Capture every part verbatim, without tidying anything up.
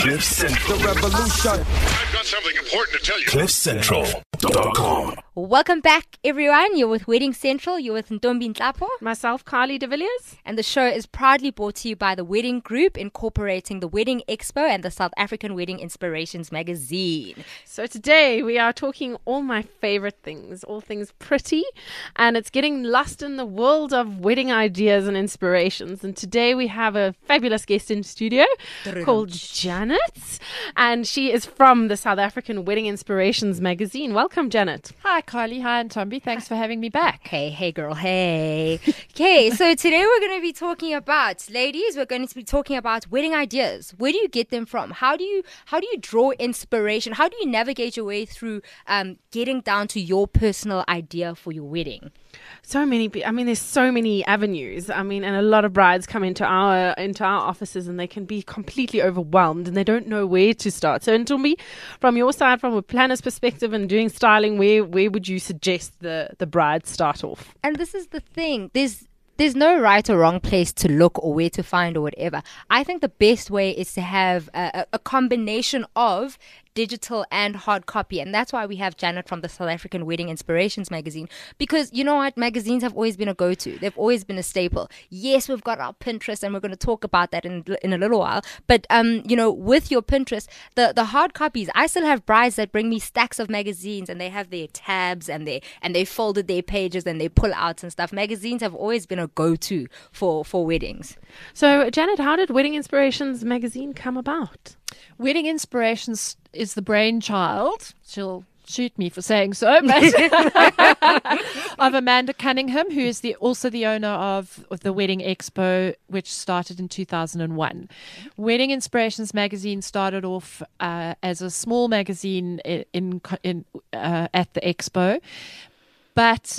Cliff Central. The revolution. I've got something important to tell you. cliff central dot com. Welcome back, everyone. You're with Wedding Central. You're with Ntombi Nhlapo. Myself, Carly de Villiers. And the show is proudly brought to you by the Wedding Group, incorporating the Wedding Expo and the South African Wedding Inspirations magazine. So today we are talking all my favorite things, all things pretty, and it's getting lost in the world of wedding ideas and inspirations. And today we have a fabulous guest in studio called Janet, and she is from the South African Wedding Inspirations magazine. Welcome, Janet. Hi, Carly. Hi, Ntombi. Thanks for having me back. Hey, hey, girl. Hey. Okay, so today we're going to be talking about, ladies, we're going to be talking about wedding ideas. Where do you get them from? How do you how do you draw inspiration? How do you navigate your way through um, getting down to your personal idea for your wedding? So many, pe- I mean, there's so many avenues. I mean, and a lot of brides come into our into our offices and they can be completely overwhelmed and they don't know where to start. So, Ntombi, from your side, from a planner's perspective and doing styling, where where would you suggest the the bride start off? And this is the thing. There's There's no right or wrong place to look or where to find or whatever. I think the best way is to have a, a combination of digital and hard copy. And that's why we have Janet from the South African Wedding Inspirations magazine. Because you know what? Magazines have always been a go-to. They've always been a staple. Yes, we've got our Pinterest and we're going to talk about that in in a little while. But, um, you know, with your Pinterest, the, the hard copies, I still have brides that bring me stacks of magazines and they have their tabs and they and they folded their pages and they pull outs and stuff. Magazines have always been a go-to for, for weddings. So, Janet, how did Wedding Inspirations magazine come about? Wedding Inspirations is the brainchild. She'll shoot me for saying so, but of Amanda Cunningham, who is the also the owner of, of the Wedding Expo, which started in two thousand one. Wedding Inspirations magazine started off uh, as a small magazine in, in, in uh, at the Expo, but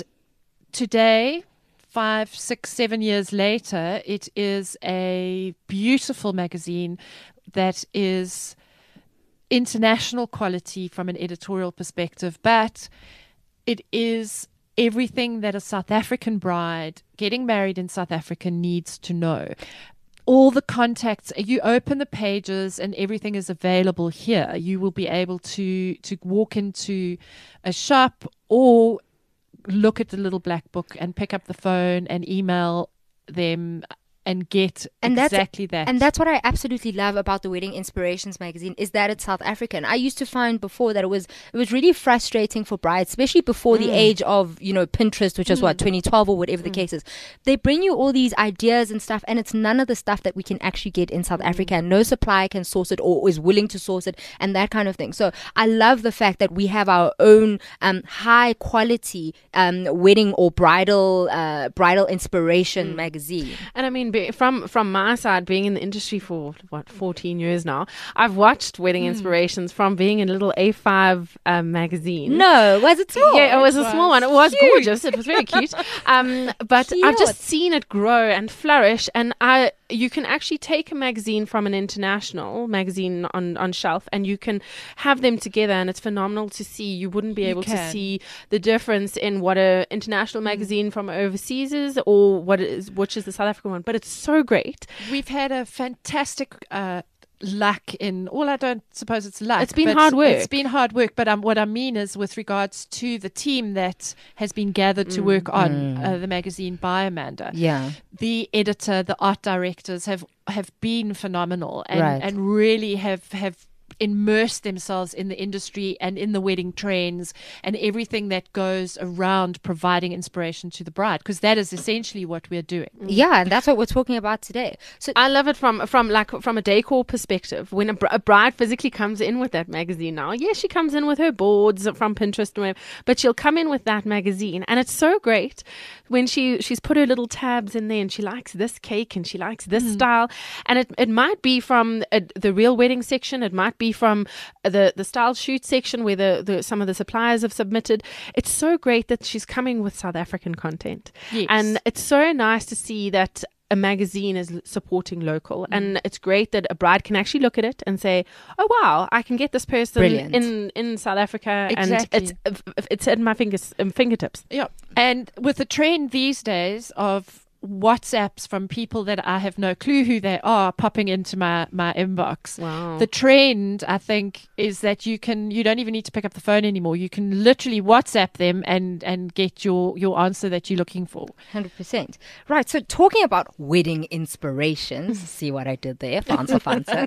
today, five, six, seven years later, it is a beautiful magazine that is international quality from an editorial perspective, but it is everything that a South African bride getting married in South Africa needs to know. All the contacts, you open the pages and everything is available here. You will be able to, to walk into a shop or look at the little black book and pick up the phone and email them and get and exactly that's, that. And that's what I absolutely love about the Wedding Inspirations magazine is that it's South African. I used to find before that it was it was really frustrating for brides, especially before mm. the age of, you know, Pinterest, which is mm. what, twenty twelve or whatever mm. the case is. They bring you all these ideas and stuff, and it's none of the stuff that we can actually get in South mm. Africa. And no supplier can source it or is willing to source it and that kind of thing. So I love the fact that we have our own um, high quality um, wedding or bridal uh, bridal inspiration mm. magazine. And I mean, From from my side, being in the industry for, what, fourteen years now, I've watched Wedding mm. Inspirations from being in a little A five um, magazine. No, was it small? Yeah, it was it a was small one. It was cute. gorgeous. It was very cute. Um, but Cute. I've just seen it grow and flourish. And I, you can actually take a magazine from an international magazine on, on shelf and you can have them together. And it's phenomenal to see. You wouldn't be You able can. to see the difference in what a international magazine mm. from overseas is or what it is, which is the South African one. But it's so great. We've had a fantastic uh, luck in, well, I don't suppose it's luck. It's been but hard work. It's been hard work, but um, what I mean is with regards to the team that has been gathered to Mm. work on Mm. uh, the magazine by Amanda. Yeah. The editor, the art directors have, have been phenomenal and, Right. and really have, have immerse themselves in the industry and in the wedding trends and everything that goes around providing inspiration to the bride, because that is essentially what we're doing. Yeah, and that's what we're talking about today. So I love it from from like from a decor perspective. When a, br- a bride physically comes in with that magazine now, yes, she comes in with her boards from Pinterest or whatever, but she'll come in with that magazine, and it's so great when she she's put her little tabs in there, and she likes this cake and she likes this Mm. style, and it it might be from a, the real wedding section, it might be from the the style shoot section where the, the some of the suppliers have submitted. It's so great that she's coming with South African content, Yes. and it's so nice to see that a magazine is supporting local, mm. and it's great that a bride can actually look at it and say, "Oh wow, I can get this person Brilliant. in in South Africa, Exactly. and it's it's at my fingers um, fingertips." Yeah, and with the trend these days of WhatsApps from people that I have no clue who they are popping into my, my inbox. Wow. The trend, I think, is that you can you don't even need to pick up the phone anymore. You can literally WhatsApp them and, and get your, your answer that you're looking for. one hundred percent. Right, so talking about wedding inspirations, see what I did there, fancy fancy.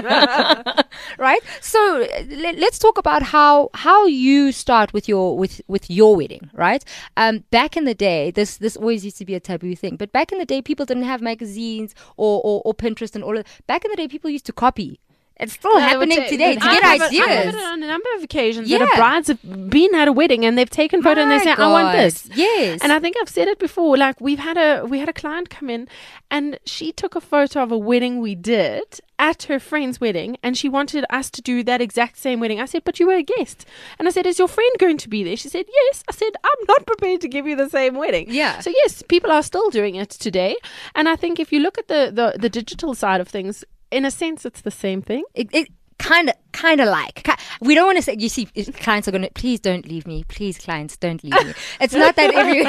Right, so let, let's talk about how how you start with your with, with your wedding, right? Um, back in the day, this this always used to be a taboo thing, but back in the day, people didn't have magazines or, or, or Pinterest and all of. Back in the day, people used to copy. It's still Yeah, happening but, uh, today to I get have it- ideas. I have it on a number of occasions Yeah. that a brides have been at a wedding and they've taken photo and they My say, "I want God. this." Yes. And I think I've said it before. Like we've had a we had a client come in, and she took a photo of a wedding we did at her friend's wedding, and she wanted us to do that exact same wedding. I said, "But you were a guest." And I said, "Is your friend going to be there?" She said, "Yes." I said, "I'm not prepared to give you the same wedding." Yeah. So yes, people are still doing it today, and I think if you look at the the, the digital side of things, in a sense, it's the same thing. It, it kind of, kind of like. Ki- We don't want to say. You see, if clients are going to. Please don't leave me. Please, clients, don't leave me. It's not that every.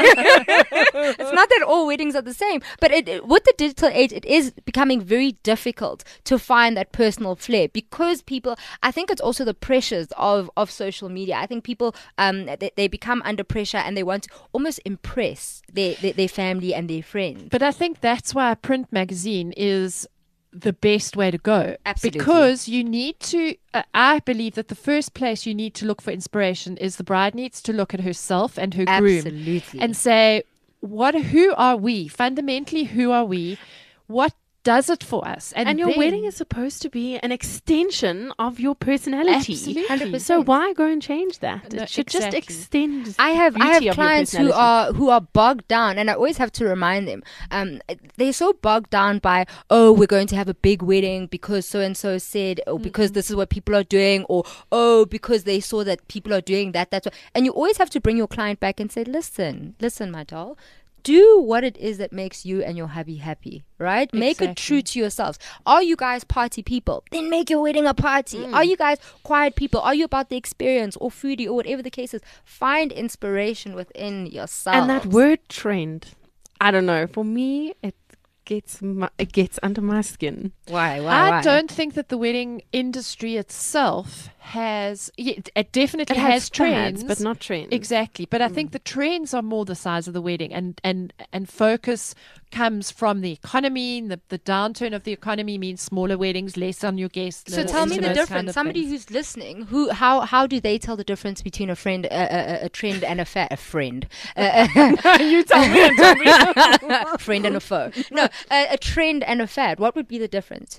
It's not that all weddings are the same. But it, it- with the digital age, it is becoming very difficult to find that personal flair because people. I think it's also the pressures of of social media. I think people um they, they become under pressure and they want to almost impress their their, their family and their friends. But I think that's why a print magazine is the best way to go. Absolutely. Because you need to, uh, I believe that the first place you need to look for inspiration is the bride needs to look at herself and her groom Absolutely. and say, what, who are we? Fundamentally, who are we? What does it for us? And your then- wedding is supposed to be an extension of your personality. Absolutely. one hundred percent. So why go and change that? No, It should exactly. just extend. I have I beauty have of your clients who personality. are who are bogged down, and I always have to remind them. Um, they're so bogged down by, oh, we're going to have a big wedding because so and so said, or because this is what people are doing, or oh, because they saw that people are doing that. That's what, and you always have to bring your client back and say, listen, listen, my doll. Do what it is that makes you and your hubby happy, right? Make it Exactly. true to yourselves. Are you guys party people? Then make your wedding a party. Are you guys quiet people? Are you about the experience or foodie or whatever the case is? Find inspiration within yourself. And that word trend, I don't know. For me, it gets my, it gets under my skin. Why? Why? I why? don't think that the wedding industry itself has, yeah, it- it definitely It has, has trends, fads, but not trends. Exactly. But I think the trends are more the size of the wedding, and, and, and focus comes from the economy. The, the downturn of the economy means smaller weddings, less on your guest So list, tell me and the those difference. kind of Somebody things. who's listening, who how how do they tell the difference between a friend, a, a, a trend, and a fa- a friend, uh, You tell me. And tell me. a friend and a foe? No, a, a trend and a fad. What would be the difference?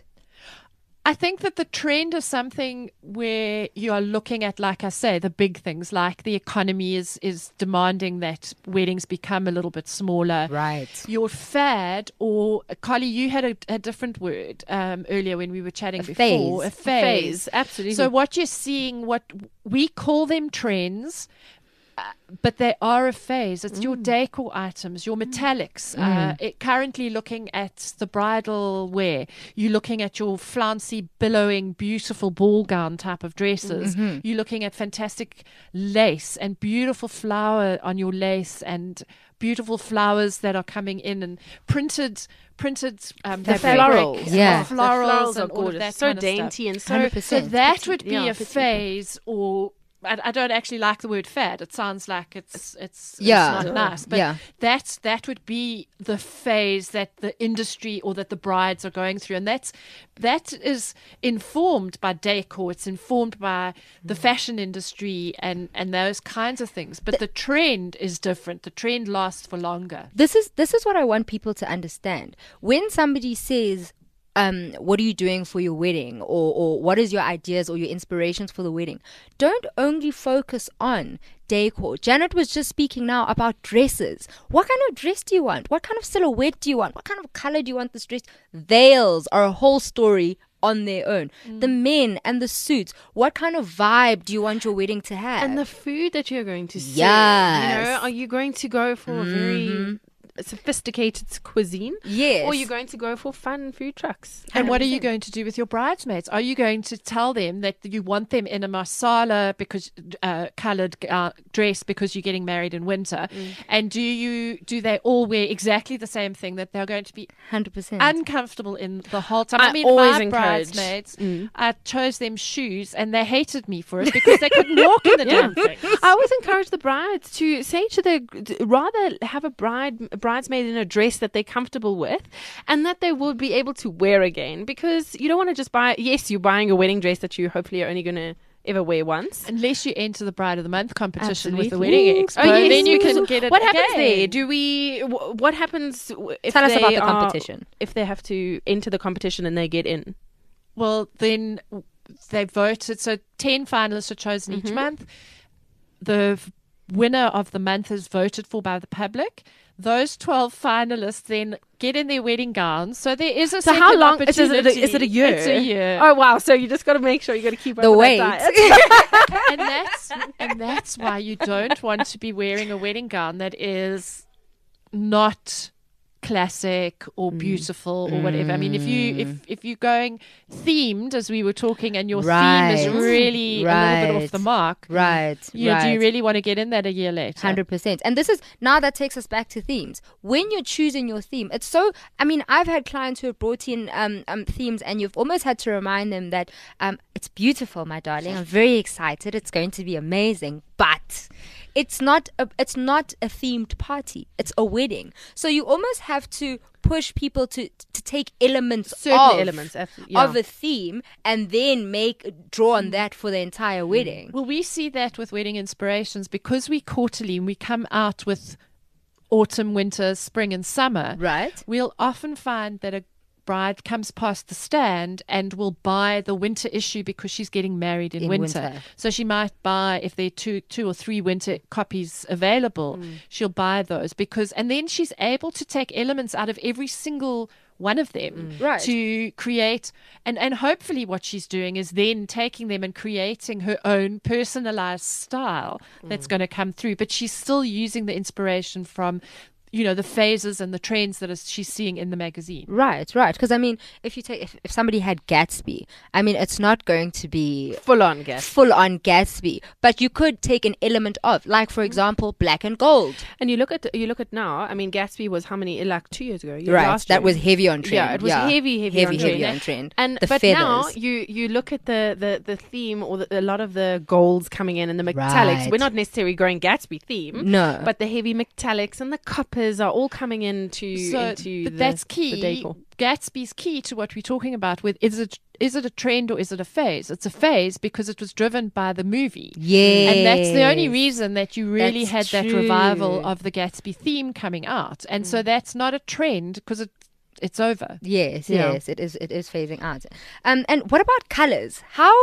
I think that the trend is something where you are looking at, like I say, the big things, like the economy is, is demanding that weddings become a little bit smaller. Right. Your fad, or Carly, you had a, a different word um, earlier when we were chatting A before. phase. A phase. Phase, absolutely. So what you're seeing, what we call them trends, uh, but they are a phase. It's your decor items, your metallics. Uh, it, currently looking at the bridal wear, you're looking at your flouncy, billowing, beautiful ball gown type of dresses. You're looking at fantastic lace and beautiful flower on your lace and beautiful flowers that are coming in and printed printed um, The fabric, florals. Yeah. the The florals, florals and are all of gorgeous. that So kind of stuff. dainty and so one hundred So percent. that Petite, would be yeah, a petite. phase, or I, I don't actually like the word fad. It sounds like it's it's, Yeah. it's not nice. But Yeah. that's that would be the phase that the industry or that the brides are going through, and that's that is informed by decor. It's informed by the fashion industry and and those kinds of things. But the trend is different. The trend lasts for longer. This is this is what I want people to understand. When somebody says, um, what are you doing for your wedding, or, or what is your ideas or your inspirations for the wedding, don't only focus on decor. Janet was just speaking now about dresses. What kind of dress do you want? What kind of silhouette do you want? What kind of color do you want this dress? Veils are a whole story on their own. The men and the suits. What kind of vibe do you want your wedding to have? And the food that you're going to serve. Yes. You know, are you going to go for a very sophisticated cuisine. Yes. Or you're going to go for fun food trucks. And what are you one hundred percent. going to do with your bridesmaids? Are you going to tell them that you want them in a marsala because uh, coloured uh, dress because you're getting married in winter? Mm. And do you do they all wear exactly the same thing that they're going to be one hundred percent. uncomfortable in the whole time? I I mean, always my encourage- bridesmaids, Mm. I chose them shoes and they hated me for it because they couldn't walk in the Yeah. damn things. I always encourage the brides to say to their rather have a bride a bridesmaid in a dress that they're comfortable with and that they will be able to wear again, because you don't want to just buy. Yes, you're buying a wedding dress that you hopefully are only going to ever wear once. Unless you enter the Bride of the Month competition with the Absolutely. Wedding Expo, Oh, yes. then you can get it What happens again. there? Do we? wh- What happens w- if Tell us they about the are- competition. If they have to enter the competition and they get in. Well, then they voted. So ten finalists are chosen each month. The f- winner of the month is voted for by the public. Those twelve finalists then get in their wedding gowns. So there is a So second how long is it? opportunity. Is it a year? It's a year. Oh wow! So you just got to make sure you got to keep up The with wait. that diet. and that's and that's why you don't want to be wearing a wedding gown that is not classic or beautiful or whatever. I mean, if you if if you're going themed, as we were talking, and your theme Right. is really a little bit Right. off the mark, Right. yeah, do you right. really want to get in that a year later? one hundred percent. And this is now that takes us back to themes. When you're choosing your theme, it's so, I mean, I've had clients who have brought in um, um, themes and you've almost had to remind them that um, it's beautiful, my darling. I'm very excited. It's going to be amazing. But it's not a, it's not a themed party. It's a wedding. So you almost have to push people to to take elements Certain of, elements, absolutely, yeah. of a theme and then make draw on that for the entire wedding. Well, we see that with Wedding Inspirations because we quarterly and we come out with autumn, winter, spring, and summer. Right. We'll often find that a bride comes past the stand and will buy the winter issue because she's getting married in, In winter. winter. So she might buy, if there are two, two or three winter copies available, she'll buy those because, and then she's able to take elements out of every single one of them Right. to create, and, and hopefully what she's doing is then taking them and creating her own personalized style that's going to come through. But she's still using the inspiration from, you know, the phases and the trends that is, she's seeing in the magazine. Right, right. Because I mean, if you take if, if somebody had Gatsby, I mean, it's not going to be Full on gas. full on Gatsby, but you could take an element of, like for example, black and gold. And you look at you look at now. I mean, Gatsby was how many? Like two years ago. Yeah, Right, last that year. was heavy on trend. Yeah, it was heavy, heavy, heavy, on heavy trend. on trend. And the but feathers. now you you look at the the, the theme or the, a lot of the golds coming in and the metallics. Right. We're not necessarily going Gatsby theme. No. but the heavy metallics and the coppers are all coming into So, into but the, that's the key. decor. Gatsby's key to what we're talking about with is it is it a trend or is it a phase? It's a phase because it was driven by the movie. Yeah, And that's the only reason that you really That's had that true. revival of the Gatsby theme coming out. And so that's not a trend because it it's over. Yes, Yeah. yes, it is. It is phasing out. Um, and what about colors? How,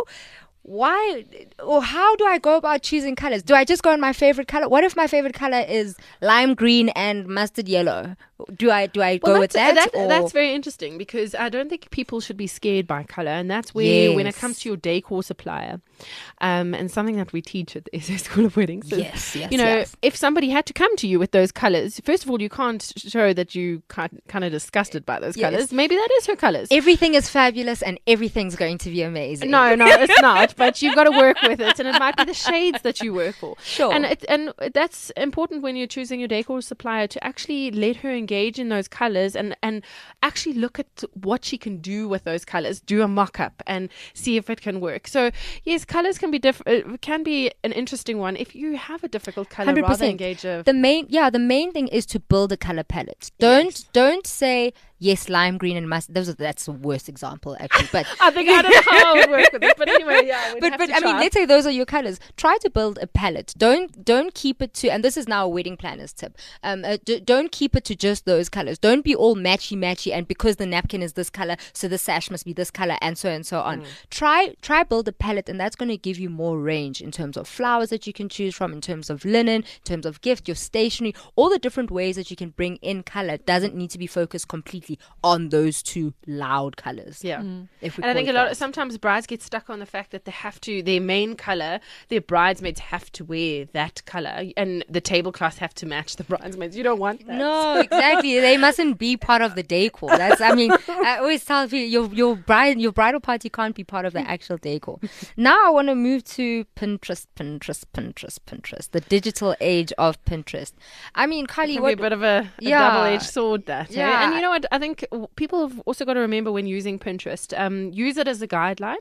why, or how do I go about choosing colors? Do I just go on my favorite color? What if my favorite color is lime green and mustard yellow? Do I do I go Well, with that's, that? that- or- that's very interesting because I don't think people should be scared by color, and that's where when it Yes. comes to your decor supplier, um, and something that we teach at the S A School of Weddings. is, Yes, yes, you know, yes. if somebody had to come to you with those colors, first of all, you can't show that you kind of disgusted by those Yes. colors. Maybe that is her colors. Everything is fabulous and everything's going to be amazing. No, no, it's not. But you've got to work with it, and it might be the shades that you work for. Sure. And it, and that's important when you're choosing your decor supplier to actually let her engage in those colors and and actually look at what she can do with those colors. Do a mock-up and see if it can work. So yes, colors can be diff- uh, can be an interesting one if you have a difficult color. one hundred Rather percent. engage a The main, yeah, the main thing is to build a color palette. Don't don't say yes, lime green and mustard. Those are, that's the worst example actually. But I think I don't know how I would work with it, but anyway, yeah. we'd but have but to I mean, try. let's say those are your colors. Try to build a palette. Don't don't keep it to. And this is now a wedding planner's tip. Um, uh, d- don't keep it to just those colors. Don't be all matchy matchy. And because the napkin is this color, so the sash must be this color, and so and so on. Try try build a palette, and that's going to give you more range in terms of flowers that you can choose from, in terms of linen, in terms of gift, your stationery, all the different ways that you can bring in color. Doesn't need to be focused completely on those two loud colors. Yeah. If we And I call think it a lot that. of, sometimes brides get stuck on the fact that they have have to, their main color, their bridesmaids have to wear that color, and the tablecloths have to match the bridesmaids. You don't want that. No, exactly. They mustn't be part of the decor. That's, I mean, I always tell people your your bride your bridal party can't be part of the actual decor. Now I want to move to Pinterest, Pinterest, Pinterest, Pinterest, the digital age of Pinterest. I mean, Kylie, Can what? be a bit of a, a Yeah. double-edged sword, that. eh? Yeah. And you know what? I think w- people have also got to remember when using Pinterest, um, use it as a guideline,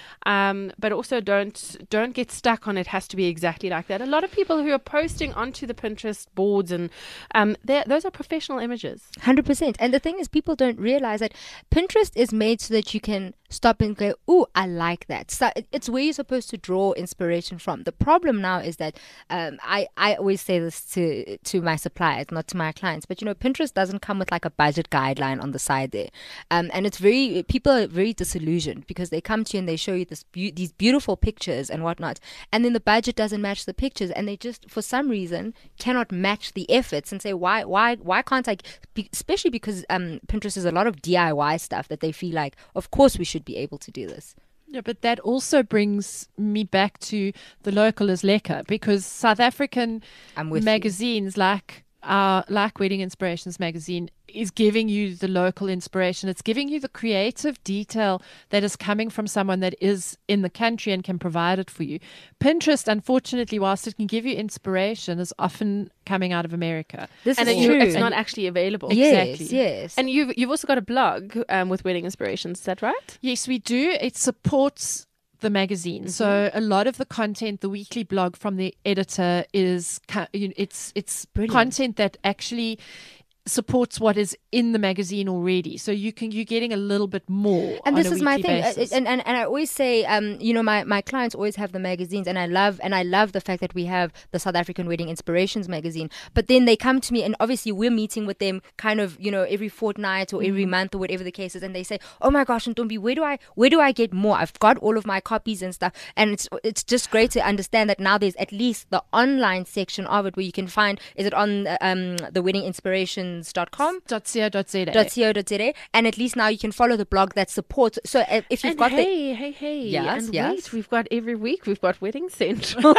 um, but also don't don't get stuck on it has to be exactly like that. A lot of people who are posting onto the Pinterest boards, and um, they're- those are professional images. one hundred percent. And the thing is, people don't realize that Pinterest is made so that you can stop and go, ooh, I like that. So it- it's where you're supposed to draw inspiration from. The problem now is that um, I, I always say this to, to my suppliers, not to my clients, but you know, Pinterest doesn't come with like a budget guideline on the side there. Um, and it's very, people are very disillusioned because they come to you and they show you this beau- these beautiful pictures and whatnot. And then the budget doesn't match the pictures, and they just, for some reason, cannot match the efforts and say, why, why, why can't I? Be, especially because um, Pinterest is a lot of D I Y stuff that they feel like, of course, we should be able to do this. Yeah, but that also brings me back to the local is lekker, because South African I'm with you. magazines like uh, like Wedding Inspirations magazine is giving you the local inspiration. It's giving you the creative detail that is coming from someone that is in the country and can provide it for you. Pinterest, unfortunately, whilst it can give you inspiration, is often coming out of America. This And is it, true. it's not actually available. Yes, Exactly. yes. And you've you've also got a blog um, with Wedding Inspirations. Is that right? Yes, we do. It supports the magazine. So a lot of the content, the weekly blog from the editor is ca- you know, it's it's content that actually supports what is in the magazine already. So you can you're getting a little bit more. And on this a is my weekly thing, uh, basis. and, and and I always say, um, you know, my, my clients always have the magazines, and I love and I love the fact that we have the South African Wedding Inspirations magazine. But then they come to me, and obviously we're meeting with them, kind of, you know, every fortnight or every month or whatever the case is, and they say, oh my gosh, Ntombi, where do I where do I get more? I've got all of my copies and stuff, and it's it's just great to understand that now there's at least the online section of it where you can find. Is it on uh, um the wedding inspirations dot com? .co.za. .co.za, and at least now you can follow the blog that supports. So uh, if you've And got the hey, hey, hey. Yes, and yes. wait, we've got every week, we've got Wedding Central.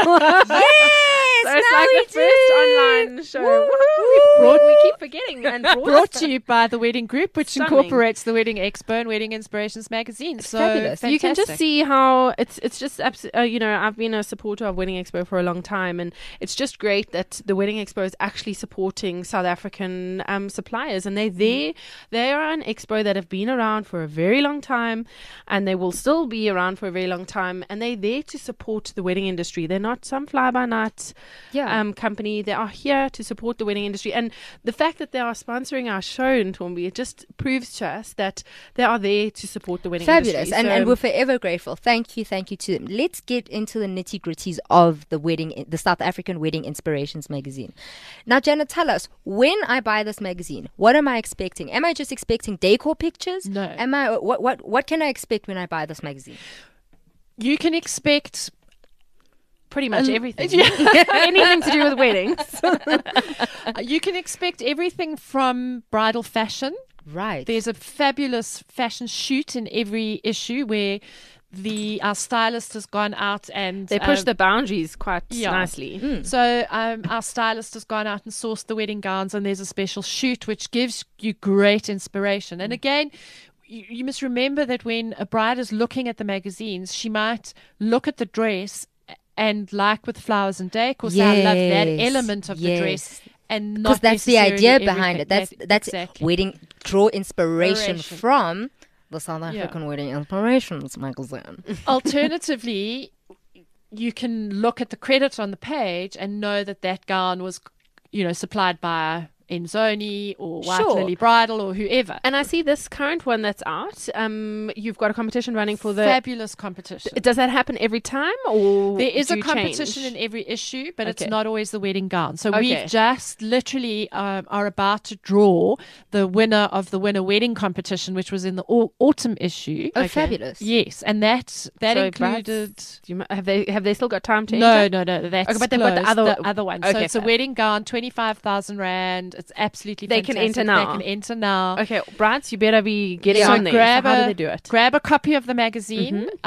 yes, So it's now like we the first do. online show. Woo, Woohoo, woo. we, we keep forgetting. And brought, Brought to you by the Wedding Group, which Stunning. incorporates the Wedding Expo and Wedding Inspirations magazine. So fabulous. You can just fantastic. see how it's it's just abs- uh, you know, I've been a supporter of Wedding Expo for a long time, and it's just great that the Wedding Expo is actually supporting South African um, suppliers, and they're there. They are an expo that have been around for a very long time, and they will still be around for a very long time, and they're there to support the wedding industry. They're not some fly-by-night Yeah. um, company. They are here to support the wedding industry, and the fact that they are sponsoring our show in Ntombi, it just proves to us that they are there to support the wedding Fabulous, industry. and So- and we're forever grateful. Thank you, thank you to them. Let's get into the nitty gritties of the wedding, the South African Wedding Inspirations magazine. Now, Jenna, tell us, when I buy this magazine, what am I expecting? Am I just expecting decor pictures? No. Am I? What what what can I expect when I buy this magazine? You can expect pretty much everything. Anything to do with weddings. you can expect everything from bridal fashion. Right. There's a fabulous fashion shoot in every issue where the our stylist has gone out and They push um, the boundaries quite yeah. nicely. So um, our stylist has gone out and sourced the wedding gowns, and there's a special shoot which gives you great inspiration. And again, you, you must remember that when a bride is looking at the magazines, she might look at the dress and, like with flowers and decor, say, I love that Yes, element of the yes. dress. And Because not that's the necessarily idea behind it. everything. That's that's exactly. wedding draw inspiration Inspiration. from the South African Wedding Inspirations magazine. Alternatively, you can look at the credit on the page and know that that gown was, you know, supplied by Enzoni or White Sure. Lily Bridal or whoever. And I see this current one that's out. Um, you've got a competition running for the. Fabulous competition. Does that happen every time, or There is do a you competition change? in every issue, but Okay. it's not always the wedding gown. So Okay. we've just literally um, are about to draw the winner of the winner wedding competition, which was in the au- autumn issue. Oh, Okay. fabulous. Yes, and that that So included. brides- Do you, mu- have they have they still got time to No, enter? no, no. That's Okay, but they've got the closed, other- the other one. So okay, it's a fair. wedding gown, twenty five thousand rand. It's absolutely They can fantastic. enter now. They can enter now. Okay, brides, you better be getting So on there. grab So how a do they do it? grab a copy of the magazine. Uh,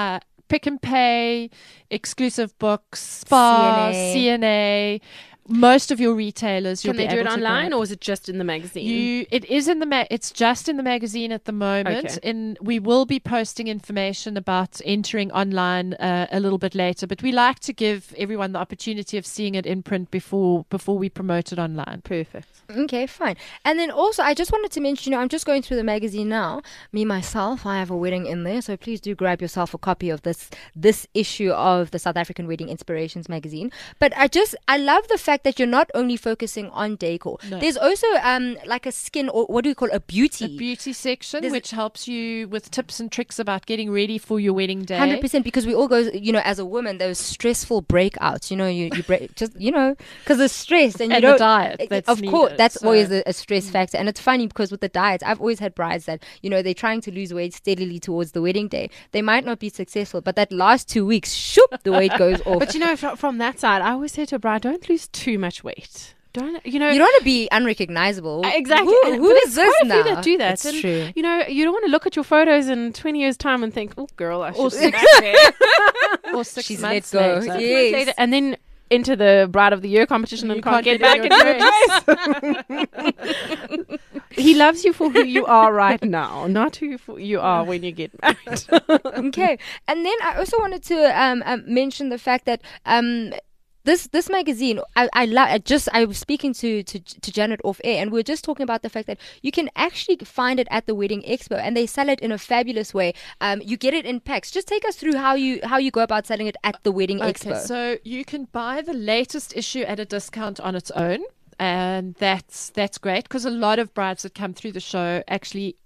Pick and Pay, Exclusive Books, Spa, C N A. C N A. Most of your retailers, you'll Can they be do it able to online, grab. or is it just in the magazine? You, it is in the ma- it's just in the magazine at the moment. Okay. In we will be posting information about entering online uh, a little bit later, but we like to give everyone the opportunity of seeing it in print before before we promote it online. Perfect. Okay, fine. And then also, I just wanted to mention, you know, I'm just going through the magazine now. Me, myself, I have a wedding in there. So please do grab yourself a copy of this this issue of the South African Wedding Inspirations magazine. But I just, I love the fact that you're not only focusing on decor. No. There's also um like a skin, or what do we call it? a beauty. A beauty section, There's- which helps you with tips and tricks about getting ready for your wedding day. one hundred percent, because we all go, you know, as a woman, those stressful breakouts, you know, you, you break, just, you know, because the stress and, you And know, the diet that's of course, needed, that's so- always a, a stress factor. And it's funny because with the diets, I've always had brides that, you know, they're trying to lose weight steadily towards the wedding day. They might not be successful, but that last two weeks, shoop, the weight goes off. But you know, from, from that side, I always say to a bride, don't lose too much weight. Don't, you know, you don't want to be unrecognizable. Uh, Exactly. Who, And- who but is there's this quite a now? few that do that. It's and, true. You know, you don't want to look at your photos in twenty years' time and think, oh, girl, I should Or be six- back there. or six She's months let go. later. Yes. And then into the Bride of the Year competition and You can't, can't get, get back in into your your dress. He loves you for who you are right now, not who for you are when you get married. Okay. And then I also wanted to um, um, mention the fact that um, this this magazine, I, I, lo- I just I was speaking to, to to Janet off air, and we are just talking about the fact that you can actually find it at the Wedding Expo, and they sell it in a fabulous way. Um, you get it in packs. Just take us through how you how you go about selling it at the Wedding Okay, Expo. so you can buy the latest issue at a discount on its own, and that's that's great because a lot of brides that come through the show actually.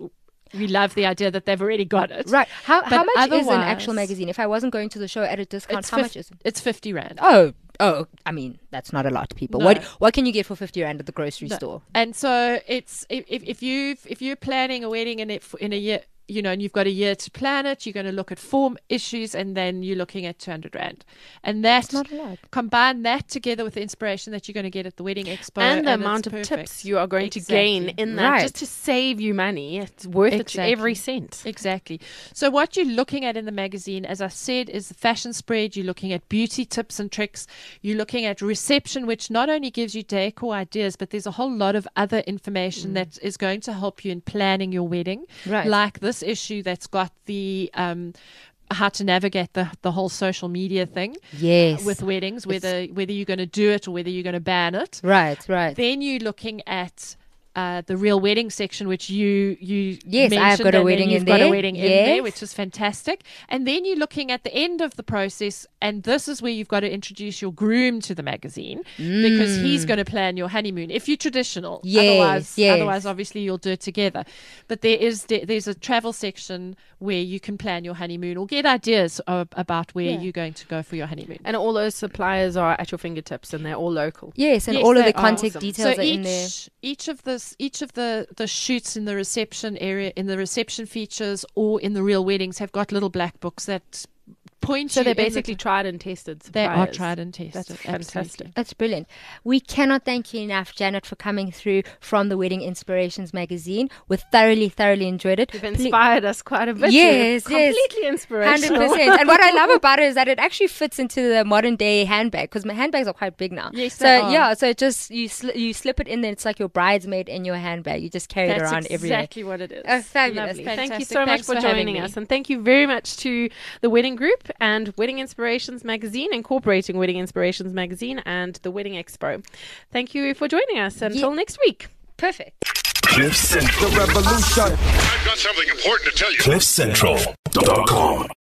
We love the idea that they've already got it. Right. How how But much is an actual otherwise- magazine? If I wasn't going to the show at a discount, It's how fif- much is it? It's fifty rand. Oh, oh, I mean, that's not a lot, people. No. What what can you get for fifty rand at the grocery No. store? And so it's if if if you if you're planning a wedding in it in a year, you know, and you've got a year to plan it, you're going to look at four issues, and then you're looking at two hundred rand. And that not a lot. combine that together with the inspiration that you're going to get at the wedding expo and the it's amount of perfect. tips you are going Exactly. to gain in that Right. just to save you money. It's worth Exactly. it every cent. Exactly. So what you're looking at in the magazine, as I said, is the fashion spread. You're looking at beauty tips and tricks. You're looking at reception, which not only gives you decor ideas, but there's a whole lot of other information that is going to help you in planning your wedding. Right. Like this issue that's got the um, how to navigate the the whole social media thing Yes. with weddings, whether whether you're going to do it or whether you're going to ban it. Right, right. Then you're looking at uh, the real wedding section, which you you Yes, I have mentioned, got a and then wedding you've in got there. a wedding in Yes. there, which is fantastic. And then you're looking at the end of the process, and this is where you've got to introduce your groom to the magazine because he's going to plan your honeymoon. If you're traditional, Yes, otherwise, yes. otherwise, obviously you'll do it together. But there is there's a travel section where you can plan your honeymoon or get ideas of, about where Yeah. you're going to go for your honeymoon. And all those suppliers are at your fingertips and they're all local. Yes, and Yes, all of they the are. contact Awesome. details So are each in there. each of this each of the the shoots in the reception area, in the reception features, or in the real weddings, have got little black books that point So you they're in the- basically tried and tested they suppliers. are tried and tested. That's fantastic. Absolutely. That's brilliant. We cannot thank you enough, Janet, for coming through from the Wedding Inspirations magazine. We thoroughly, thoroughly enjoyed it. You've Ple- inspired us quite a bit. Yes, You're yes. completely one inspirational. hundred percent. And what I love about it is that it actually fits into the modern day handbag because my handbags are quite big now. Yes, so they are. yeah, so it just you sli- you slip it in there. It's like your bridesmaid in your handbag. You just carry it That's around everywhere. exactly what it is. Oh, fabulous. Lovely. Thank you Fantastic. so much Thanks for, for having joining me. us. And thank you very much to the Wedding Group and Wedding Inspirations magazine, incorporating Wedding Inspirations magazine and the Wedding Expo. Thank you for joining us. Until next week. Perfect. Cliffcentral. The revolution. I've got something important to tell you. Cliffcentral dot com.